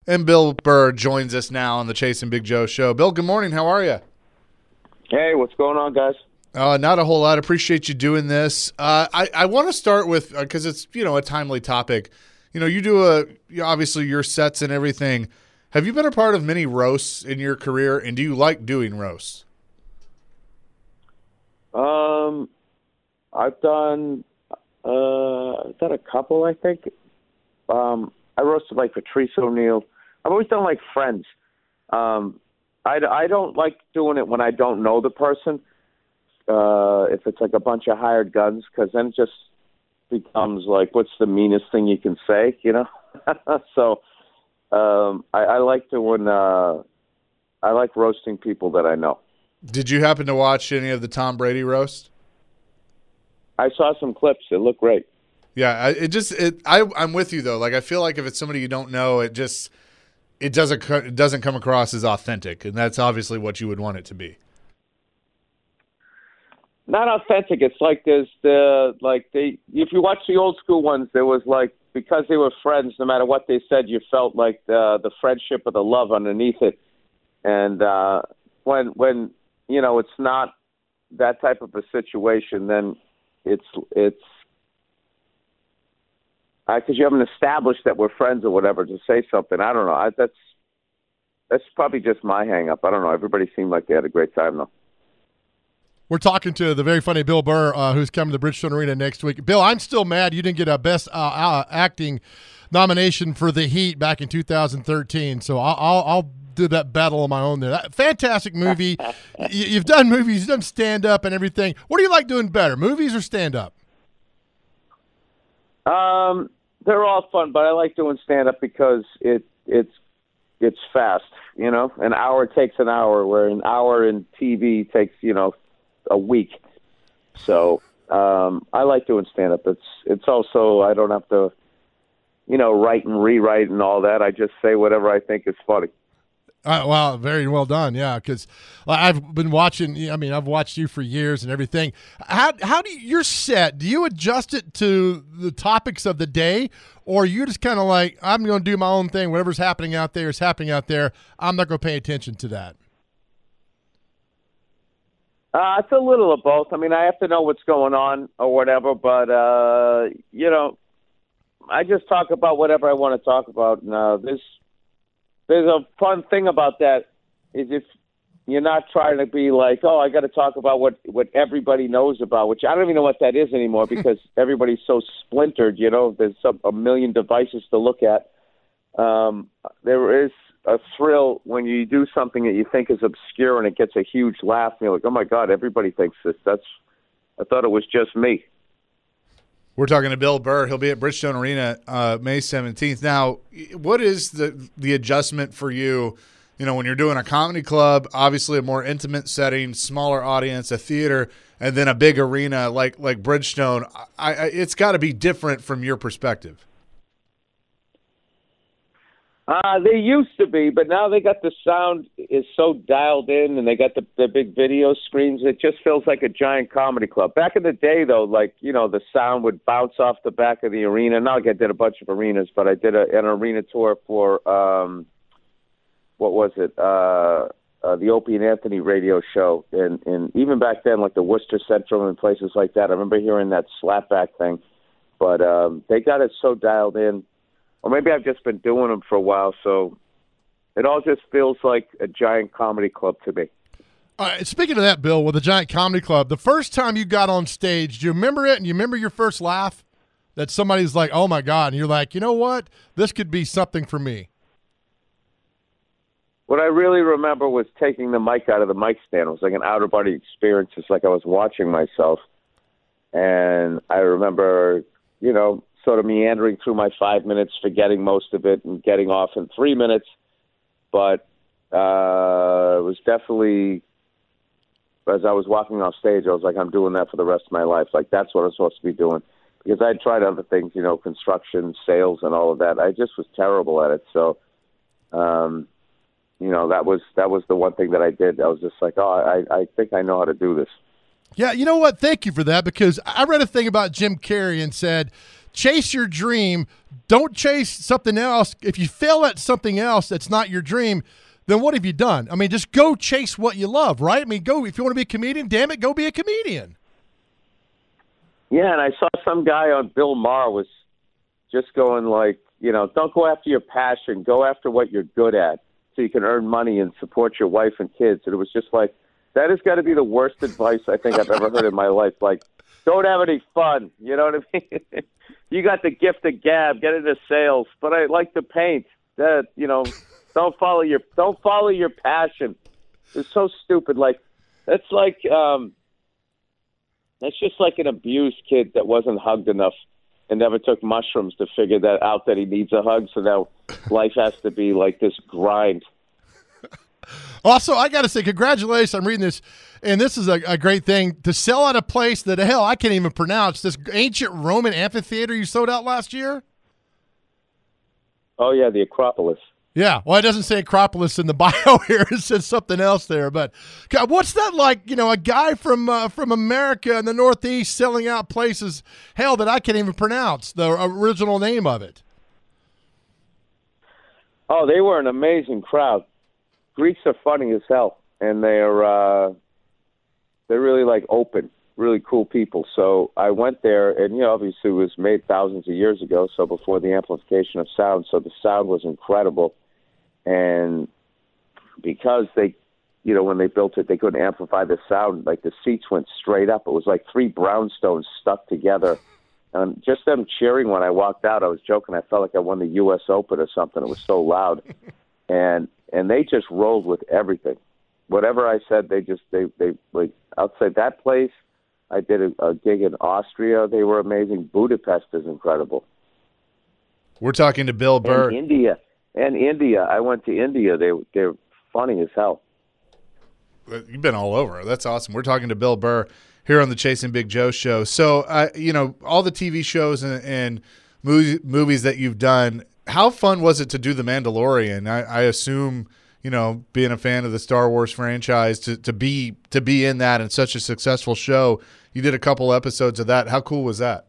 And Bill Burr joins us now on the Chase and Big Joe show. Bill, good morning. How are you? Hey, what's going on, guys? Not a whole lot. Appreciate you doing this. I want to start with, because it's, a timely topic. You do obviously your sets and everything. Have you been a part of many roasts in your career, and do you like doing roasts? I've done a couple, I think. I roasted like Patrice O'Neal. I've always done like Friends. I don't like doing it when I don't know the person. If it's like a bunch of hired guns, because then it just becomes like, what's the meanest thing you can say, So I like doing. I like roasting people that I know. Did you happen to watch any of the Tom Brady roast? I saw some clips. It looked great. Yeah, I'm with you though. Like, I feel like if it's somebody you don't know, it doesn't come across as authentic, and that's obviously what you would want it to be. Not authentic. It's like if you watch the old school ones, there was like, because they were friends, no matter what they said, you felt like the friendship or the love underneath it. And when it's not that type of a situation, then it's because you haven't established that we're friends or whatever to say something. I don't know. That's probably just my hang-up. I don't know. Everybody seemed like they had a great time, though. We're talking to the very funny Bill Burr, who's coming to Bridgestone Arena next week. Bill, I'm still mad you didn't get a Best Acting nomination for The Heat back in 2013, so I'll do that battle on my own there. Fantastic movie. You've done movies, you've done stand-up and everything. What do you like doing better, movies or stand-up? They're all fun, but I like doing stand-up because it's fast, An hour takes an hour, where an hour in TV takes, a week. So I like doing stand-up. It's also, I don't have to, write and rewrite and all that. I just say whatever I think is funny. Wow, very well done. Yeah, because I've been watching. I've watched you for years and everything. How do your set? Do you adjust it to the topics of the day, or you just kind of like, I'm going to do my own thing. Whatever's happening out there is happening out there. I'm not going to pay attention to that. It's a little of both. I have to know what's going on or whatever, but I just talk about whatever I want to talk about. And there's a fun thing about that is if you're not trying to be like, I got to talk about what everybody knows about, which I don't even know what that is anymore because everybody's so splintered, There's a million devices to look at. There is a thrill when you do something that you think is obscure and it gets a huge laugh. And you're like, oh, my God, everybody thinks this. I thought it was just me. We're talking to Bill Burr. He'll be at Bridgestone Arena May 17th. Now, what is the adjustment for you, when you're doing a comedy club, obviously a more intimate setting, smaller audience, a theater, and then a big arena like Bridgestone? It's got to be different from your perspective. They used to be, but now they got the sound is so dialed in, and they got the big video screens. It just feels like a giant comedy club. Back in the day, though, the sound would bounce off the back of the arena. Not like I did a bunch of arenas, but I did an arena tour for what was it? The Opie and Anthony radio show, and even back then, like the Worcester Central and places like that. I remember hearing that slapback thing, but they got it so dialed in. Or maybe I've just been doing them for a while, so it all just feels like a giant comedy club to me. All right, speaking of that, Bill, with the giant comedy club, the first time you got on stage, do you remember it? And you remember your first laugh? That somebody's like, oh, my God. And you're like, you know what? This could be something for me. What I really remember was taking the mic out of the mic stand. It was like an outer-body experience. It's like I was watching myself. And I remember, sort of meandering through my 5 minutes, forgetting most of it, and getting off in 3 minutes. But it was definitely, as I was walking off stage, I was like, I'm doing that for the rest of my life. Like, that's what I'm supposed to be doing. Because I tried other things, construction, sales, and all of that. I just was terrible at it. So, that was the one thing that I did. I was just like, I think I know how to do this. Yeah, you know what? Thank you for that, because I read a thing about Jim Carrey and said chase your dream. Don't chase something else. If you fail at something else that's not your dream, then what have you done? I mean, just go chase what you love, right? I mean, go if you want to be a comedian, damn it, go be a comedian. Yeah, and I saw some guy on Bill Maher was just going like, don't go after your passion, go after what you're good at so you can earn money and support your wife and kids. And it was just like, that has got to be the worst advice I think I've ever heard in my life. Like, don't have any fun, you know what I mean? You got the gift of gab, get into sales, but I like to paint. That, don't follow your passion. It's so stupid. Like, that's just like an abused kid that wasn't hugged enough and never took mushrooms to figure that out that he needs a hug. So now life has to be like this grind. Also, I got to say, congratulations. I'm reading this, and this is a great thing. To sell at a place that, hell, I can't even pronounce, this ancient Roman amphitheater you sold out last year? Oh, yeah, the Acropolis. Yeah, well, it doesn't say Acropolis in the bio here. It says something else there. But God, what's that like, a guy from America in the Northeast selling out places, hell, that I can't even pronounce the original name of it? Oh, they were an amazing crowd. Greeks are funny as hell, and they're really like open, really cool people. So I went there, and obviously it was made thousands of years ago, so before the amplification of sound. So the sound was incredible, and because they, when they built it, they couldn't amplify the sound. Like the seats went straight up. It was like three brownstones stuck together. And just them cheering when I walked out, I was joking. I felt like I won the U.S. Open or something. It was so loud. And they just rolled with everything. Whatever I said, they like outside that place. I did a gig in Austria. They were amazing. Budapest is incredible. We're talking to Bill Burr. And India. I went to India. They're funny as hell. You've been all over. That's awesome. We're talking to Bill Burr here on the Chasing Big Joe show. So, all the TV shows and movies that you've done, how fun was it to do The Mandalorian? I assume, being a fan of the Star Wars franchise, to be in that and such a successful show. You did a couple episodes of that. How cool was that?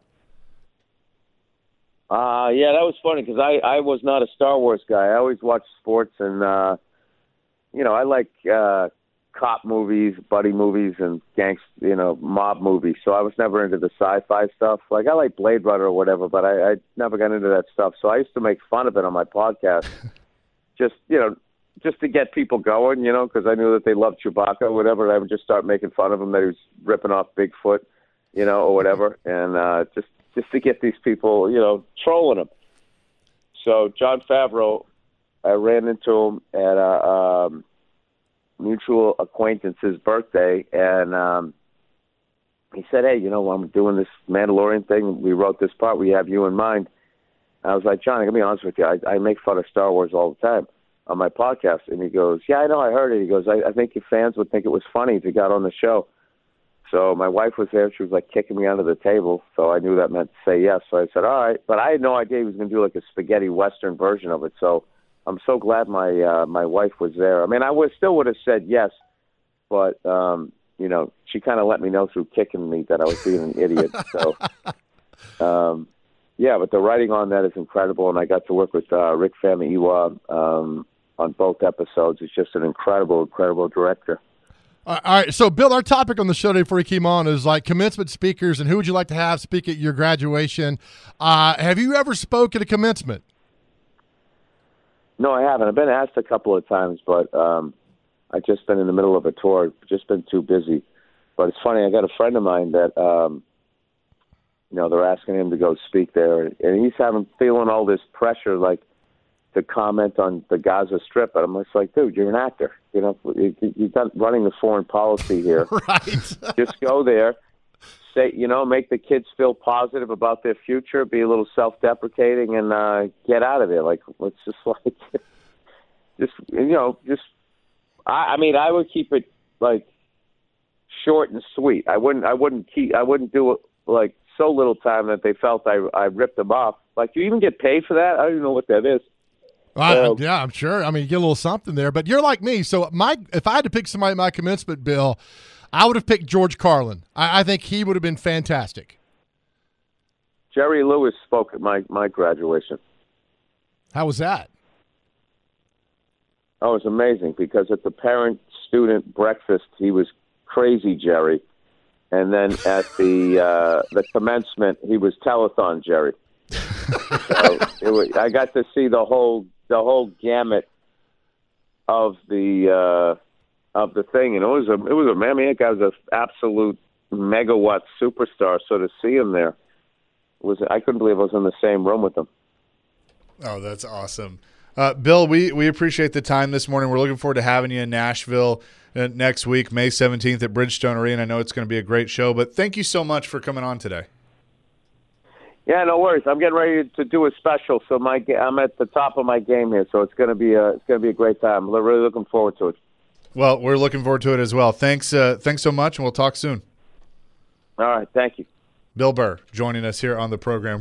Yeah, that was funny because I was not a Star Wars guy. I always watched sports and, I like cop movies, buddy movies, and mob movies. So I was never into the sci-fi stuff. Like I like Blade Runner or whatever, but I never got into that stuff. So I used to make fun of it on my podcast, just to get people going, because I knew that they loved Chewbacca or whatever. And I would just start making fun of him that he was ripping off Bigfoot, or whatever, and just to get these people, trolling him. So Jon Favreau, I ran into him at a mutual acquaintance's birthday, and he said, hey, I'm doing this Mandalorian thing. We wrote this part. We have you in mind. And I was like, John, I'm going to be honest with you. I make fun of Star Wars all the time on my podcast. And he goes, yeah, I know. I heard it. He goes, I think your fans would think it was funny if you got on the show. So my wife was there. She was like kicking me under the table. So I knew that meant to say yes. So I said, all right. But I had no idea he was going to do like a spaghetti Western version of it. So I'm so glad my wife was there. I mean, still would have said yes, but she kind of let me know through kicking me that I was being an idiot. So, yeah, but the writing on that is incredible, and I got to work with Rick Famuyiwa on both episodes. He's just an incredible, incredible director. All right, so Bill, our topic on the show today before we came on is like commencement speakers, and who would you like to have speak at your graduation? Have you ever spoken at a commencement? No, I haven't. I've been asked a couple of times, but I've just been in the middle of a tour, just been too busy. But it's funny, I got a friend of mine that, they're asking him to go speak there, and he's feeling all this pressure, like, to comment on the Gaza Strip. And I'm just like, dude, you're an actor. You're not running the foreign policy here. Right. Just go there, say, make the kids feel positive about their future, be a little self-deprecating, and get out of there. Like, let's just I would keep it like short and sweet. I wouldn't do it like so little time that they felt I ripped them off. Like, you even get paid for that? I don't even know what that is. Yeah, I'm sure. I mean, you get a little something there, but you're like me. So if I had to pick somebody at my commencement, Bill, I would have picked George Carlin. I think he would have been fantastic. Jerry Lewis spoke at my graduation. How was that? Oh, it was amazing because at the parent-student breakfast, he was crazy Jerry, and then at the commencement, he was telethon Jerry. So I got to see the whole gamut of the thing, and it was a man. I mean, that guy was an absolute megawatt superstar. So to see him there I couldn't believe I was in the same room with him. Oh, that's awesome. Bill, we appreciate the time this morning. We're looking forward to having you in Nashville next week, May 17th at Bridgestone Arena. I know it's going to be a great show, but thank you so much for coming on today. Yeah, no worries. I'm getting ready to do a special, so I'm at the top of my game here, so it's going to be a great time. I'm really looking forward to it. Well, we're looking forward to it as well. Thanks so much, and we'll talk soon. All right, thank you. Bill Burr joining us here on the program.